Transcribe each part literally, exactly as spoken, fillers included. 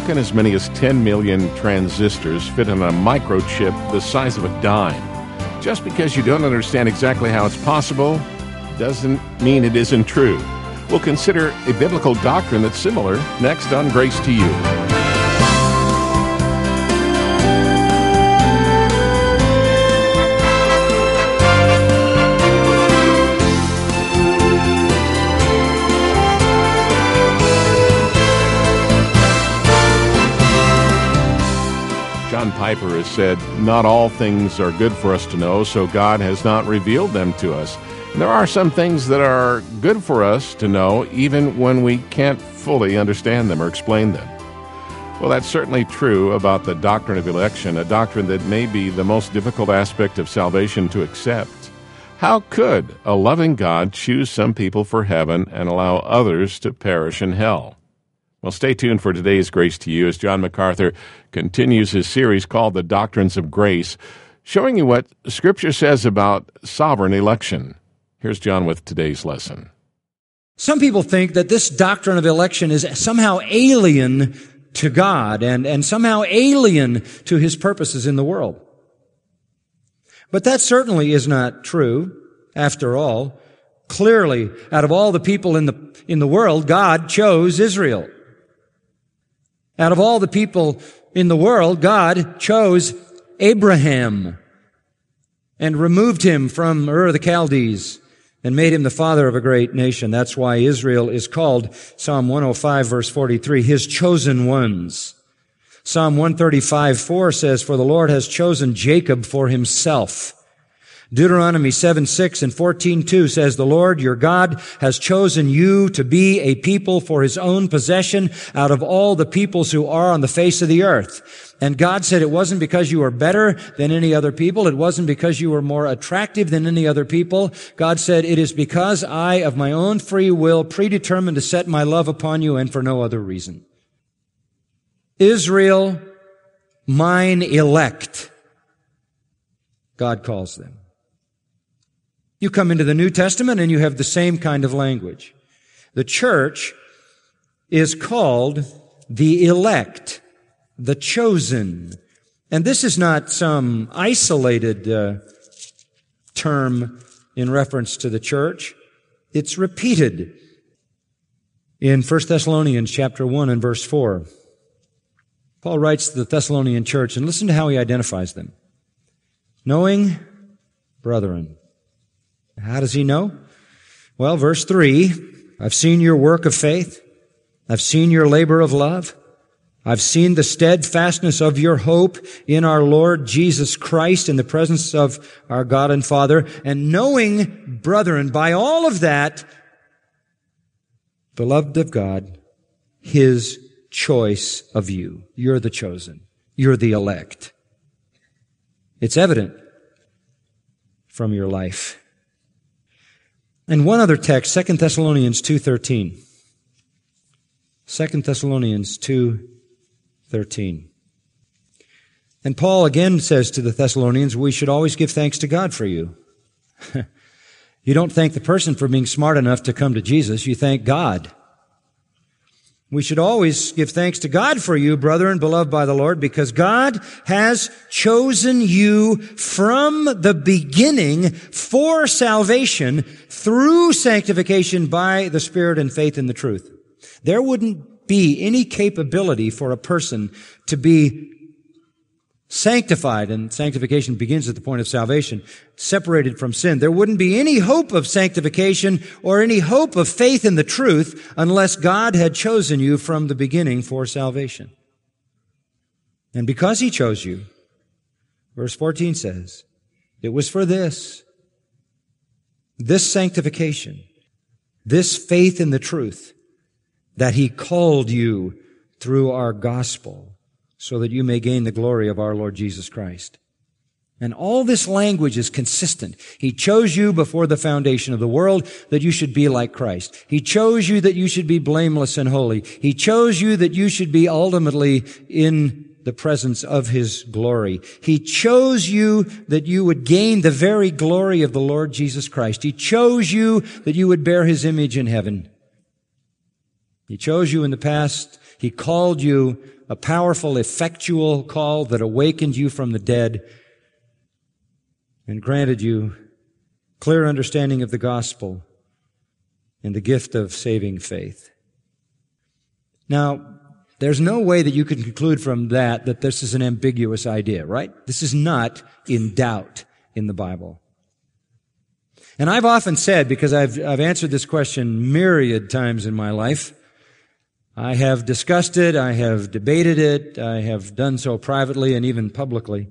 How can as many as ten million transistors fit in a microchip the size of a dime? Just because you don't understand exactly how it's possible doesn't mean it isn't true. We'll consider a biblical doctrine that's similar next on Grace to You. John Piper has said, "Not all things are good for us to know, so God has not revealed them to us." And there are some things that are good for us to know, even when we can't fully understand them or explain them. Well, that's certainly true about the doctrine of election, a doctrine that may be the most difficult aspect of salvation to accept. How could a loving God choose some people for heaven and allow others to perish in hell? Well, stay tuned for today's Grace to You as John MacArthur continues his series called The Doctrines of Grace, showing you what Scripture says about sovereign election. Here's John with today's lesson. Some people think that this doctrine of election is somehow alien to God and, and somehow alien to His purposes in the world. But that certainly is not true. After all, clearly, out of all the people in the, in the world, God chose Israel. Out of all the people in the world, God chose Abraham and removed him from Ur of the Chaldees and made him the father of a great nation. That's why Israel is called, Psalm one oh five, verse forty-three, His chosen ones. Psalm one thirty-five, four says, "For the Lord has chosen Jacob for Himself." Deuteronomy seven six and fourteen two says, "The Lord your God has chosen you to be a people for His own possession out of all the peoples who are on the face of the earth." And God said it wasn't because you were better than any other people. It wasn't because you were more attractive than any other people. God said, "It is because I, of my own free will, predetermined to set my love upon you and for no other reason." Israel, mine elect, God calls them. You come into the New Testament and you have the same kind of language. The church is called the elect, the chosen. And this is not some isolated uh, term in reference to the church. It's repeated in First Thessalonians chapter one and verse four. Paul writes to the Thessalonian church, and listen to how he identifies them. Knowing brethren. How does he know? Well, verse three, "I've seen your work of faith. I've seen your labor of love. I've seen the steadfastness of your hope in our Lord Jesus Christ in the presence of our God and Father. And knowing, brethren, by all of that, beloved of God, His choice of you." You're the chosen. You're the elect. It's evident from your life. And one other text, Second Thessalonians two thirteen. Second Thessalonians two thirteen. And Paul again says to the Thessalonians, we should always give thanks to God for you. You don't thank the person for being smart enough to come to Jesus. You thank God. We should always give thanks to God for you, brethren, beloved by the Lord, because God has chosen you from the beginning for salvation through sanctification by the Spirit and faith in the truth. There wouldn't be any capability for a person to be sanctified, and sanctification begins at the point of salvation, separated from sin. There wouldn't be any hope of sanctification or any hope of faith in the truth unless God had chosen you from the beginning for salvation. And because He chose you, verse fourteen says, it was for this, this sanctification, this faith in the truth, that He called you through our gospel, so that you may gain the glory of our Lord Jesus Christ. And all this language is consistent. He chose you before the foundation of the world that you should be like Christ. He chose you that you should be blameless and holy. He chose you that you should be ultimately in the presence of His glory. He chose you that you would gain the very glory of the Lord Jesus Christ. He chose you that you would bear His image in heaven. He chose you in the past. He called you a powerful, effectual call that awakened you from the dead and granted you clear understanding of the gospel and the gift of saving faith. Now, there's no way that you can conclude from that that this is an ambiguous idea, right? This is not in doubt in the Bible. And I've often said, because I've, I've answered this question myriad times in my life, I have discussed it, I have debated it, I have done so privately and even publicly.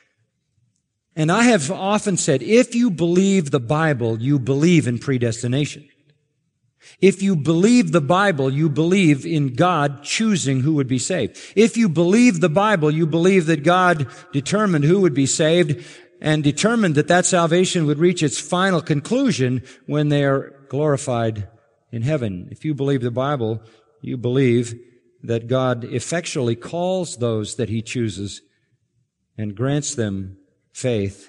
And I have often said, if you believe the Bible, you believe in predestination. If you believe the Bible, you believe in God choosing who would be saved. If you believe the Bible, you believe that God determined who would be saved and determined that that salvation would reach its final conclusion when they are glorified in heaven. If you believe the Bible, you believe that God effectually calls those that He chooses and grants them faith.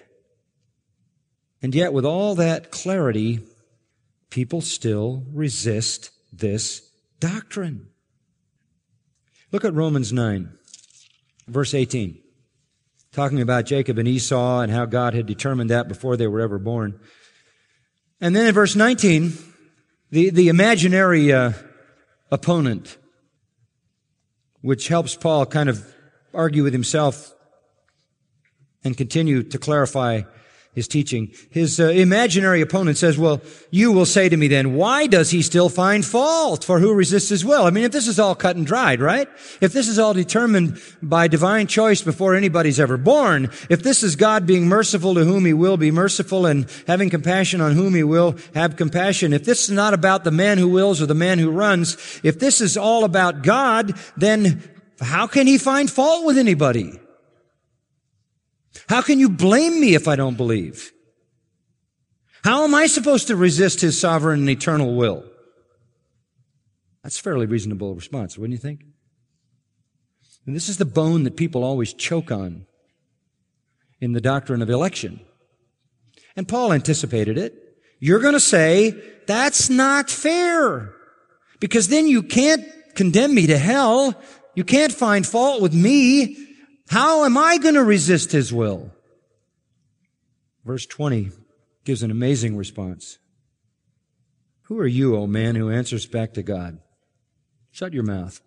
And yet, with all that clarity, people still resist this doctrine. Look at Romans nine, verse eighteen. Talking about Jacob and Esau and how God had determined that before they were ever born. And then in verse nineteen, the, the imaginary uh, opponent, which helps Paul kind of argue with himself and continue to clarify his teaching. His uh, imaginary opponent says, well, you will say to me then, why does he still find fault? For who resists his will? I mean, if this is all cut and dried, right? If this is all determined by divine choice before anybody's ever born, if this is God being merciful to whom He will be merciful and having compassion on whom He will have compassion, if this is not about the man who wills or the man who runs, if this is all about God, then how can He find fault with anybody? How can you blame me if I don't believe? How am I supposed to resist His sovereign and eternal will? That's a fairly reasonable response, wouldn't you think? And this is the bone that people always choke on in the doctrine of election. And Paul anticipated it. You're going to say, that's not fair, because then you can't condemn me to hell. You can't find fault with me. How am I going to resist His will? Verse twenty gives an amazing response. Who are you, O man, who answers back to God? Shut your mouth.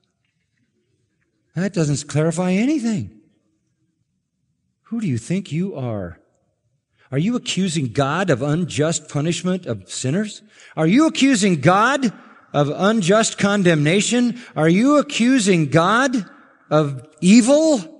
That doesn't clarify anything. Who do you think you are? Are you accusing God of unjust punishment of sinners? Are you accusing God of unjust condemnation? Are you accusing God of evil?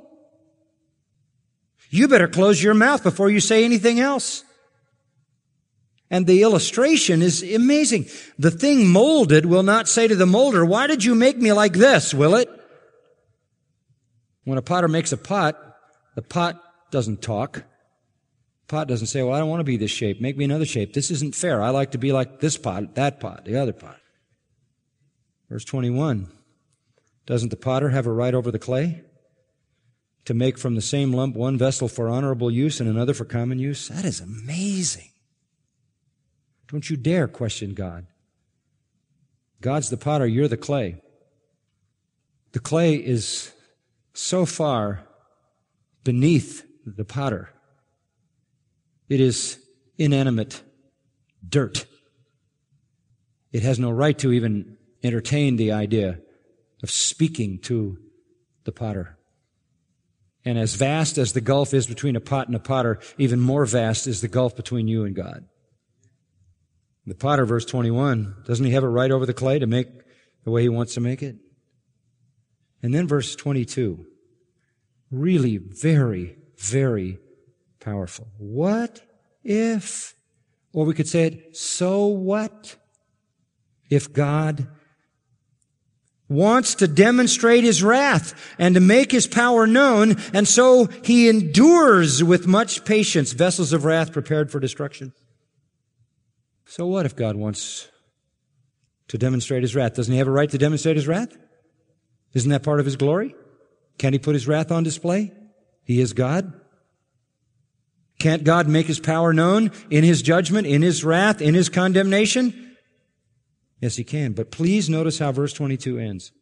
You better close your mouth before you say anything else. And the illustration is amazing. The thing molded will not say to the molder, why did you make me like this, will it? When a potter makes a pot, the pot doesn't talk. The pot doesn't say, well, I don't want to be this shape. Make me another shape. This isn't fair. I like to be like this pot, that pot, the other pot. Verse twenty-one, doesn't the potter have a right over the clay to make from the same lump one vessel for honorable use and another for common use? That is amazing. Don't you dare question God. God's the potter, you're the clay. The clay is so far beneath the potter. It is inanimate dirt. It has no right to even entertain the idea of speaking to the potter. And as vast as the gulf is between a pot and a potter, even more vast is the gulf between you and God. The potter, verse twenty-one, doesn't he have a right over the clay to make the way he wants to make it? And then verse twenty-two, really very, very powerful. What if, or we could say it, so what if God wants to demonstrate His wrath and to make His power known, and so He endures with much patience vessels of wrath prepared for destruction? So what if God wants to demonstrate His wrath? Doesn't He have a right to demonstrate His wrath? Isn't that part of His glory? Can't He put His wrath on display? He is God. Can't God make His power known in His judgment, in His wrath, in His condemnation? Yes, He can. But please notice how verse twenty-two ends.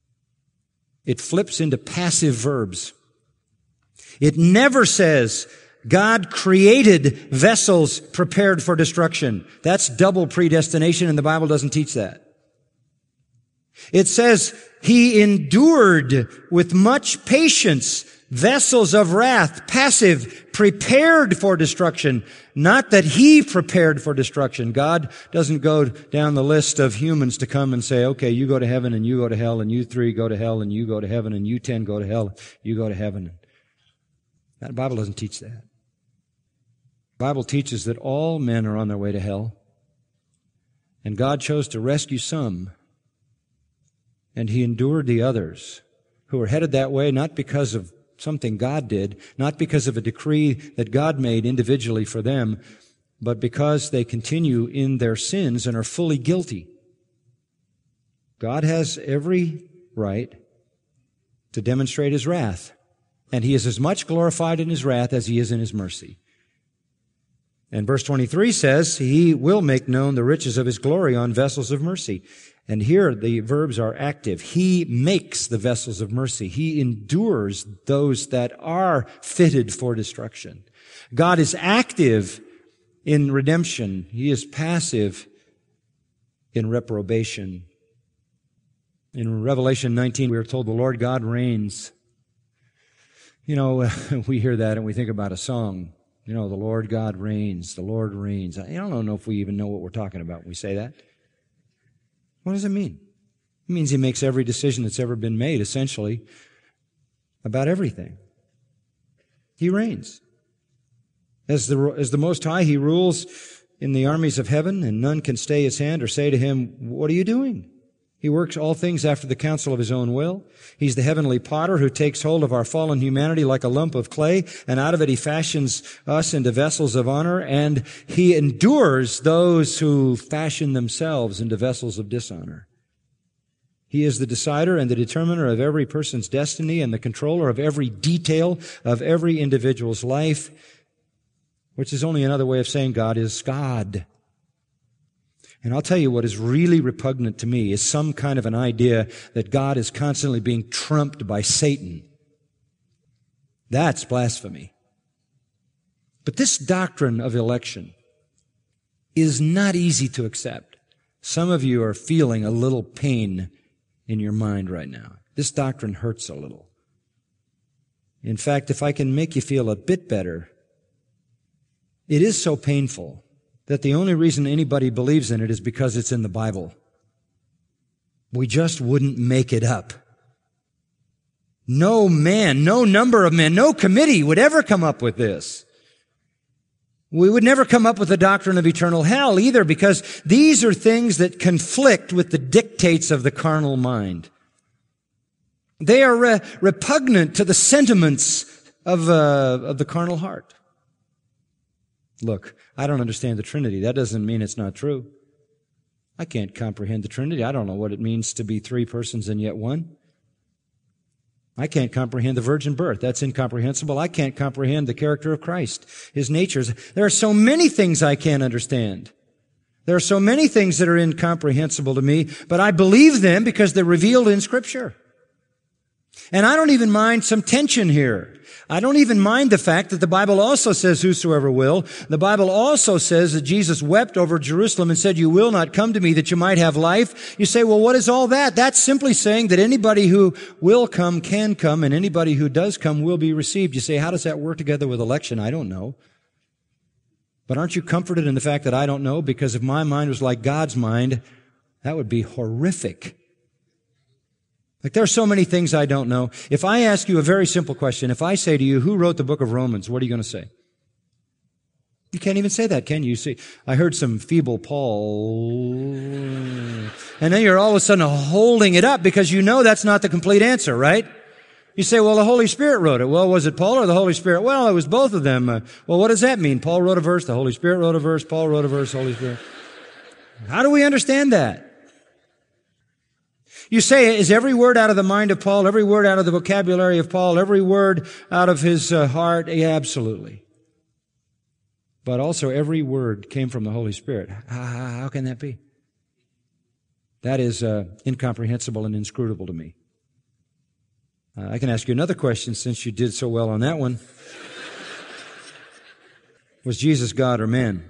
It flips into passive verbs. It never says, God created vessels prepared for destruction. That's double predestination, and the Bible doesn't teach that. It says, He endured with much patience vessels of wrath, passive, prepared for destruction. Not that He prepared for destruction. God doesn't go down the list of humans to come and say, okay, you go to heaven and you go to hell and you three go to hell and you go to heaven and you ten go to hell, you go to heaven. The Bible doesn't teach that. The Bible teaches that all men are on their way to hell, and God chose to rescue some, and He endured the others who were headed that way not because of something God did, not because of a decree that God made individually for them, but because they continue in their sins and are fully guilty. God has every right to demonstrate His wrath, and He is as much glorified in His wrath as He is in His mercy. And verse twenty-three says, He will make known the riches of His glory on vessels of mercy. And here the verbs are active. He makes the vessels of mercy. He endures those that are fitted for destruction. God is active in redemption. He is passive in reprobation. In Revelation nineteen, we are told the Lord God reigns. You know, we hear that and we think about a song. You know, the Lord God reigns, the Lord reigns. I don't know if we even know what we're talking about when we say that. What does it mean? It means He makes every decision that's ever been made, essentially, about everything. He reigns. As the, as the Most High, He rules in the armies of heaven, and none can stay His hand or say to Him, what are you doing? He works all things after the counsel of His own will. He's the heavenly potter who takes hold of our fallen humanity like a lump of clay, and out of it He fashions us into vessels of honor, and He endures those who fashion themselves into vessels of dishonor. He is the decider and the determiner of every person's destiny and the controller of every detail of every individual's life, which is only another way of saying God is God. And I'll tell you what is really repugnant to me is some kind of an idea that God is constantly being trumped by Satan. That's blasphemy. But this doctrine of election is not easy to accept. Some of you are feeling a little pain in your mind right now. This doctrine hurts a little. In fact, if I can make you feel a bit better, it is so painful that the only reason anybody believes in it is because it's in the Bible. We just wouldn't make it up. No man, no number of men, no committee would ever come up with this. We would never come up with the doctrine of eternal hell either, because these are things that conflict with the dictates of the carnal mind. They are re- repugnant to the sentiments of, uh, of the carnal heart. Look, I don't understand the Trinity. That doesn't mean it's not true. I can't comprehend the Trinity. I don't know what it means to be three persons and yet one. I can't comprehend the virgin birth. That's incomprehensible. I can't comprehend the character of Christ, His natures. There are so many things I can't understand. There are so many things that are incomprehensible to me, but I believe them because they're revealed in Scripture. And I don't even mind some tension here. I don't even mind the fact that the Bible also says, whosoever will. The Bible also says that Jesus wept over Jerusalem and said, you will not come to me that you might have life. You say, well, what is all that? That's simply saying that anybody who will come can come, and anybody who does come will be received. You say, how does that work together with election? I don't know. But aren't you comforted in the fact that I don't know? Because if my mind was like God's mind, that would be horrific. Like, there are so many things I don't know. If I ask you a very simple question, if I say to you, who wrote the book of Romans, what are you going to say? You can't even say that, can you? See, I heard some feeble Paul, and then you're all of a sudden holding it up because you know that's not the complete answer, right? You say, well, the Holy Spirit wrote it. Well, was it Paul or the Holy Spirit? Well, it was both of them. Uh, well, what does that mean? Paul wrote a verse, the Holy Spirit wrote a verse, Paul wrote a verse, Holy Spirit. How do we understand that? You say, is every word out of the mind of Paul, every word out of the vocabulary of Paul, every word out of his uh, heart? Yeah, absolutely. But also every word came from the Holy Spirit. How, how can that be? That is uh, incomprehensible and inscrutable to me. Uh, I can ask you another question since you did so well on that one. Was Jesus God or man?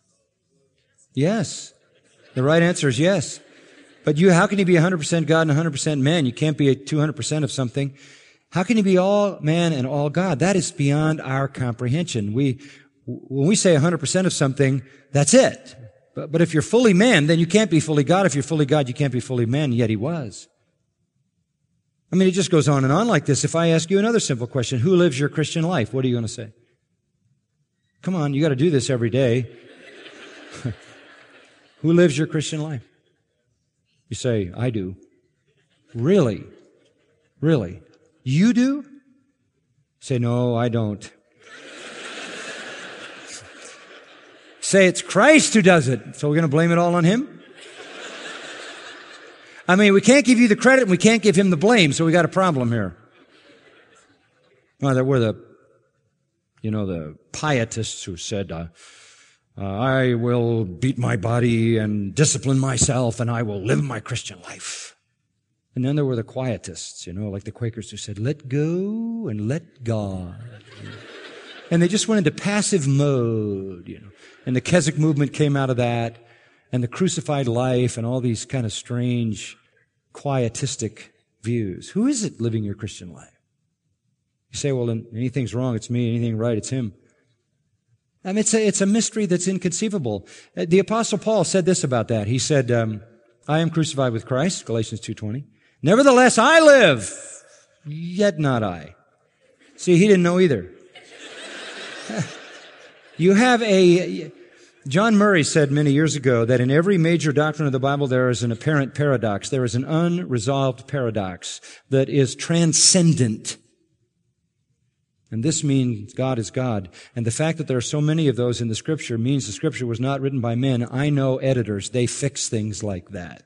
Yes. The right answer is yes. But you, how can he be one hundred percent God and one hundred percent man? You can't be two hundred percent of something. How can he be all man and all God? That is beyond our comprehension. We, when we say one hundred percent of something, that's it. But, but if you're fully man, then you can't be fully God. If you're fully God, you can't be fully man, yet he was. I mean, it just goes on and on like this. If I ask you another simple question, who lives your Christian life? What are you going to say? Come on, you got to do this every day. Who lives your Christian life? You say, I do. Really? Really? You do? Say, no, I don't. Say, it's Christ who does it. So we're going to blame it all on him? I mean, we can't give you the credit and we can't give him the blame, so we got a problem here. Well, there were the, you know, the pietists who said, uh, uh, I will beat my body and discipline myself and I will live my Christian life. And then there were the quietists, you know, like the Quakers who said, let go and let God. And they just went into passive mode, you know. And the Keswick movement came out of that, and the crucified life and all these kind of strange quietistic views. Who is it living your Christian life? You say, well, anything's wrong, it's me. Anything right, it's him. I mean, it's a, it's a mystery that's inconceivable. The Apostle Paul said this about that. He said, um, I am crucified with Christ, Galatians two twenty. Nevertheless, I live, yet not I. See, he didn't know either. You have a, John Murray said many years ago that in every major doctrine of the Bible there is an apparent paradox. There is an unresolved paradox that is transcendent. And this means God is God. And the fact that there are so many of those in the Scripture means the Scripture was not written by men. I know editors, they fix things like that.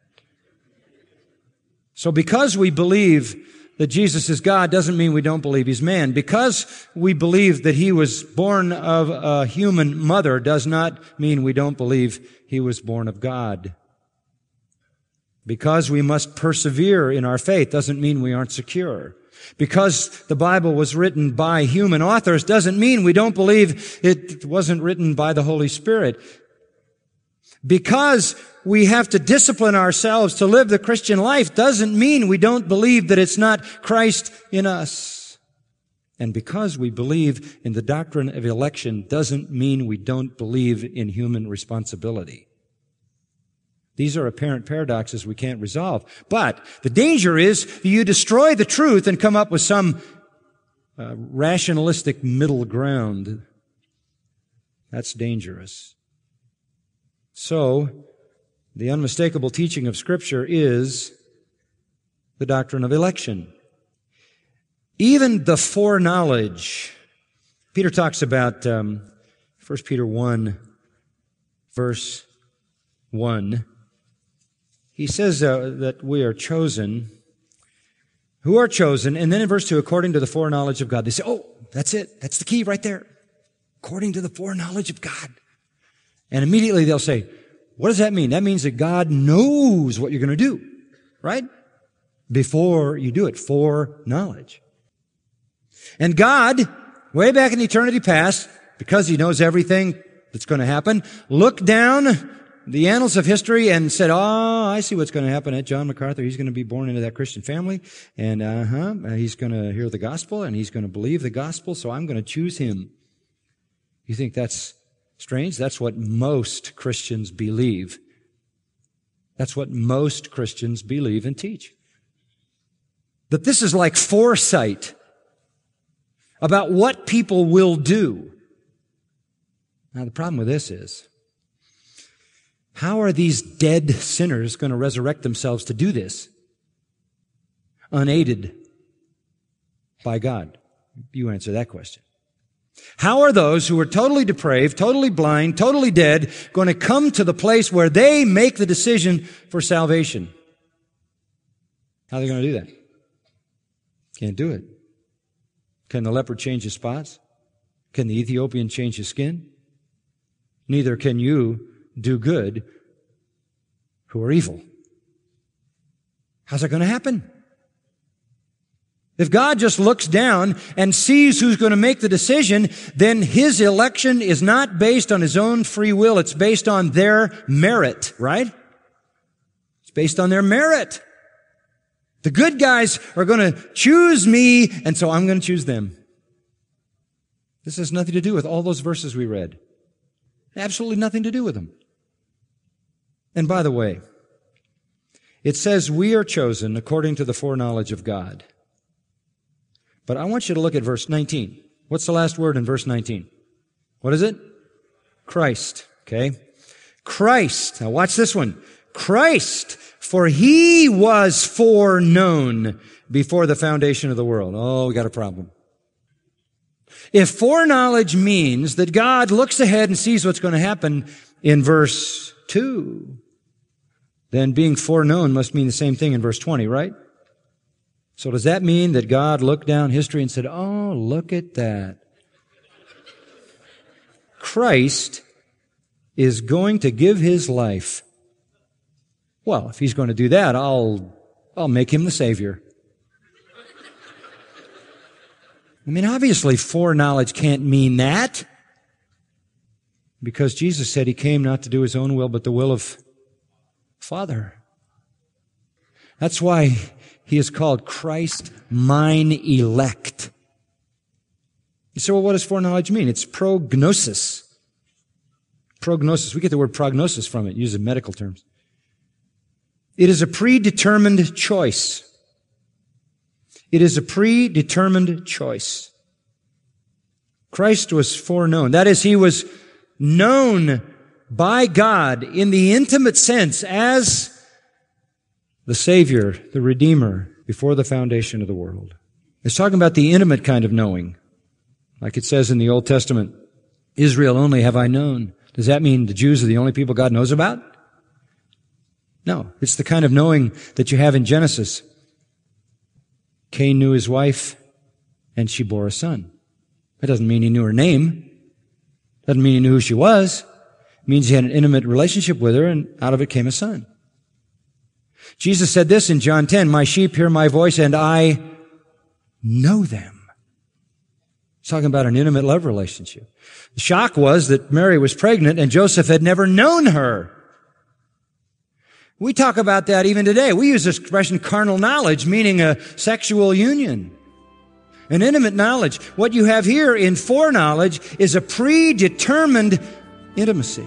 So because we believe that Jesus is God doesn't mean we don't believe he's man. Because we believe that he was born of a human mother does not mean we don't believe he was born of God. Because we must persevere in our faith doesn't mean we aren't secure. Because the Bible was written by human authors doesn't mean we don't believe it wasn't written by the Holy Spirit. Because we have to discipline ourselves to live the Christian life doesn't mean we don't believe that it's not Christ in us. And because we believe in the doctrine of election doesn't mean we don't believe in human responsibility. These are apparent paradoxes we can't resolve. But the danger is that you destroy the truth and come up with some uh, rationalistic middle ground. That's dangerous. So, the unmistakable teaching of Scripture is the doctrine of election. Even the foreknowledge. Peter talks about um, First Peter one, verse one. He says uh, that we are chosen. Who are chosen? And then in verse two, according to the foreknowledge of God. They say, oh, that's it. That's the key right there. According to the foreknowledge of God. And immediately they'll say, what does that mean? That means that God knows what you're going to do, right? Before you do it, foreknowledge. And God, way back in eternity past, because he knows everything that's going to happen, looked down the annals of history and said, oh, I see what's going to happen at John MacArthur. He's going to be born into that Christian family, and uh-huh, he's going to hear the gospel, and he's going to believe the gospel, so I'm going to choose him. You think that's strange? That's what most Christians believe. That's what most Christians believe and teach. That this is like foresight about what people will do. Now, the problem with this is, how are these dead sinners going to resurrect themselves to do this? Unaided by God. You answer that question. How are those who are totally depraved, totally blind, totally dead, going to come to the place where they make the decision for salvation? How are they going to do that? Can't do it. Can the leopard change his spots? Can the Ethiopian change his skin? Neither can you do good who are evil. How's that going to happen? If God just looks down and sees who's going to make the decision, then His election is not based on His own free will. It's based on their merit, right? It's based on their merit. The good guys are going to choose me, and so I'm going to choose them. This has nothing to do with all those verses we read. Absolutely nothing to do with them. And by the way, it says we are chosen according to the foreknowledge of God. But I want you to look at verse nineteen. What's the last word in verse nineteen? What is it? Christ. Okay. Christ. Now watch this one. Christ, for He was foreknown before the foundation of the world. Oh, we got a problem. If foreknowledge means that God looks ahead and sees what's going to happen in verse two, then being foreknown must mean the same thing in verse twenty, right? So does that mean that God looked down history and said, oh, look at that. Christ is going to give His life. Well, if He's going to do that, I'll, I'll make Him the Savior. I mean, obviously foreknowledge can't mean that, because Jesus said He came not to do His own will, but the will of Father. That's why He is called Christ, mine elect. You say, well, what does foreknowledge mean? It's prognosis. Prognosis. We get the word prognosis from it, used in medical terms. It is a predetermined choice. It is a predetermined choice. Christ was foreknown. That is, He was known by God in the intimate sense as the Savior, the Redeemer, before the foundation of the world. It's talking about the intimate kind of knowing. Like it says in the Old Testament, Israel only have I known. Does that mean the Jews are the only people God knows about? No. It's the kind of knowing that you have in Genesis. Cain knew his wife, and she bore a son. That doesn't mean he knew her name. Doesn't mean he knew who she was. It means he had an intimate relationship with her, and out of it came a son. Jesus said this in John ten, my sheep hear my voice, and I know them. He's talking about an intimate love relationship. The shock was that Mary was pregnant, and Joseph had never known her. We talk about that even today. We use this expression carnal knowledge, meaning a sexual union. An intimate knowledge. What you have here in foreknowledge is a predetermined intimacy.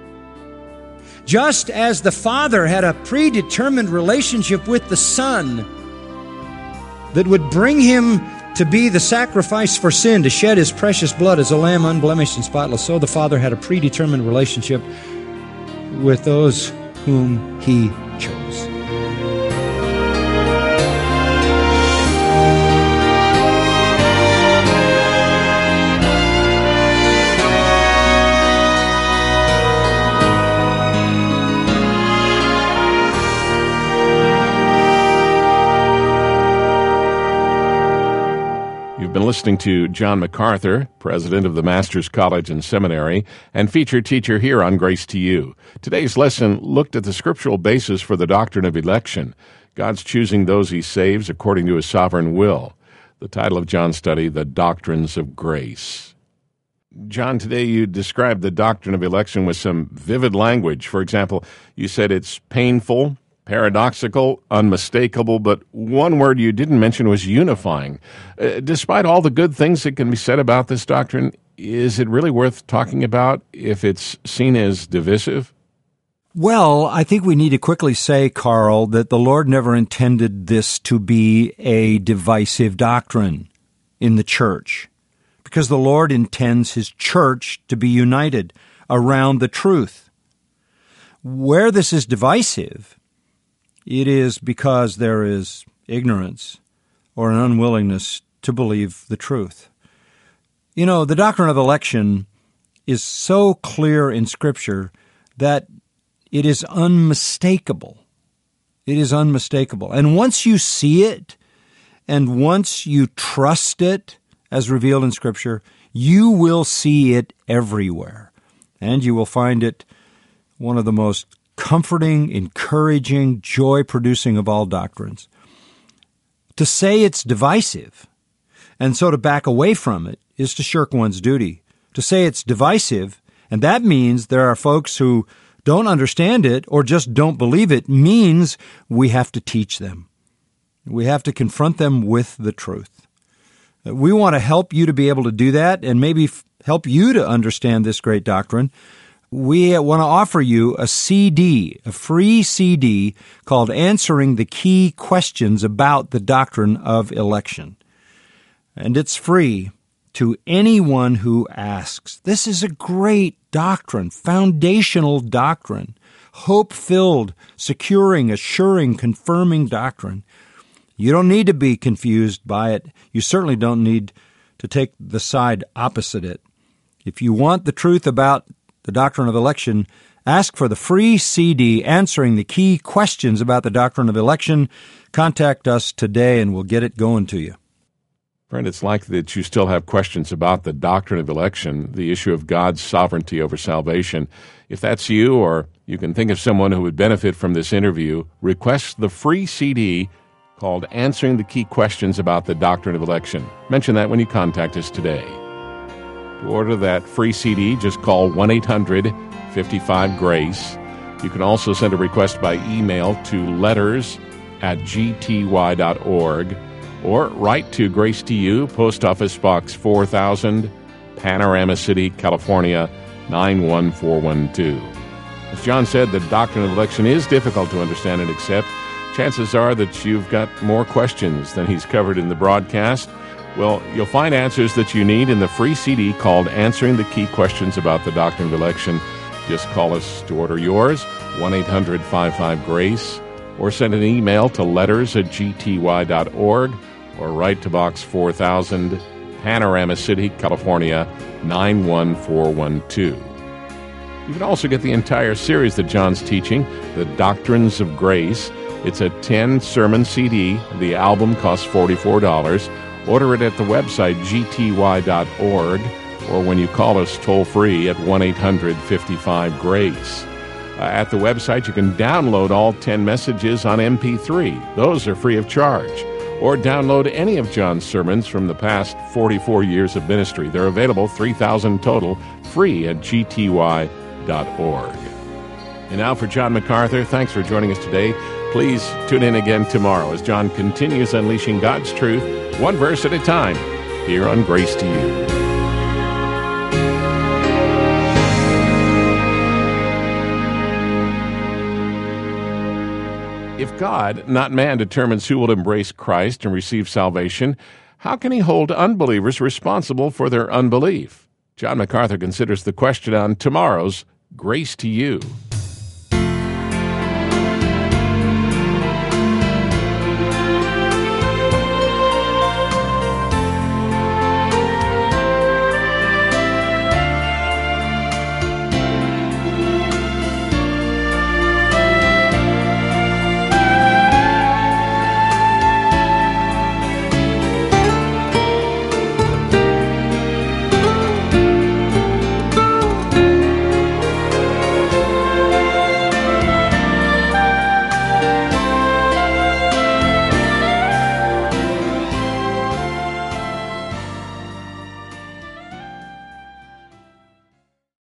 Just as the Father had a predetermined relationship with the Son that would bring Him to be the sacrifice for sin, to shed His precious blood as a lamb unblemished and spotless, so the Father had a predetermined relationship with those whom He chose. Been listening to John MacArthur, president of the Masters College and Seminary, and featured teacher here on Grace to You. Today's lesson looked at the scriptural basis for the doctrine of election, God's choosing those He saves according to His sovereign will. The title of John's study, The Doctrines of Grace. John, today you described the doctrine of election with some vivid language. For example, you said it's painful, paradoxical, unmistakable, but one word you didn't mention was unifying. Uh, despite all the good things that can be said about this doctrine, is it really worth talking about if it's seen as divisive? Well, I think we need to quickly say, Carl, that the Lord never intended this to be a divisive doctrine in the church, because the Lord intends His church to be united around the truth. Where this is divisive, it is because there is ignorance or an unwillingness to believe the truth. You know, the doctrine of election is so clear in Scripture that it is unmistakable. It is unmistakable. And once you see it, and once you trust it, as revealed in Scripture, you will see it everywhere. And you will find it one of the most comforting, encouraging, joy-producing of all doctrines. To say it's divisive, and so to back away from it, is to shirk one's duty. To say it's divisive, and that means there are folks who don't understand it or just don't believe it, means we have to teach them. We have to confront them with the truth. We want to help you to be able to do that and maybe f- help you to understand this great doctrine. We want to offer you a C D, a free C D called Answering the Key Questions About the Doctrine of Election. And it's free to anyone who asks. This is a great doctrine, foundational doctrine, hope-filled, securing, assuring, confirming doctrine. You don't need to be confused by it. You certainly don't need to take the side opposite it. If you want the truth about the doctrine of election, ask for the free C D answering the key questions about the doctrine of election. Contact us today and we'll get it going to you. Friend, it's likely that you still have questions about the doctrine of election, the issue of God's sovereignty over salvation. If that's you, or you can think of someone who would benefit from this interview, request the free C D called Answering the Key Questions About the Doctrine of Election. Mention that when you contact us today. To order that free C D, just call one eight hundred fifty-five GRACE. You can also send a request by email to letters at g t y dot org or write to Grace to You, Post Office Box four thousand, Panorama City, California, nine one four one two. As John said, the doctrine of election is difficult to understand and accept. Chances are that you've got more questions than he's covered in the broadcast. Well, you'll find answers that you need in the free C D called Answering the Key Questions About the Doctrine of Election. Just call us to order yours, one eight hundred fifty-five GRACE, or send an email to letters at g t y dot org, or write to Box four thousand, Panorama City, California, nine one four one two. You can also get the entire series that John's teaching, The Doctrines of Grace. It's a ten-sermon C D. The album costs forty-four dollars. Order it at the website g t y dot org, or when you call us toll-free at one eight hundred fifty-five GRACE. Uh, at the website, you can download all ten messages on M P three. Those are free of charge. Or download any of John's sermons from the past forty-four years of ministry. They're available, three thousand total, free at g t y dot org. And now for John MacArthur, thanks for joining us today. Please tune in again tomorrow as John continues unleashing God's truth, one verse at a time, here on Grace to You. If God, not man, determines who will embrace Christ and receive salvation, how can he hold unbelievers responsible for their unbelief? John MacArthur considers the question on tomorrow's Grace to You.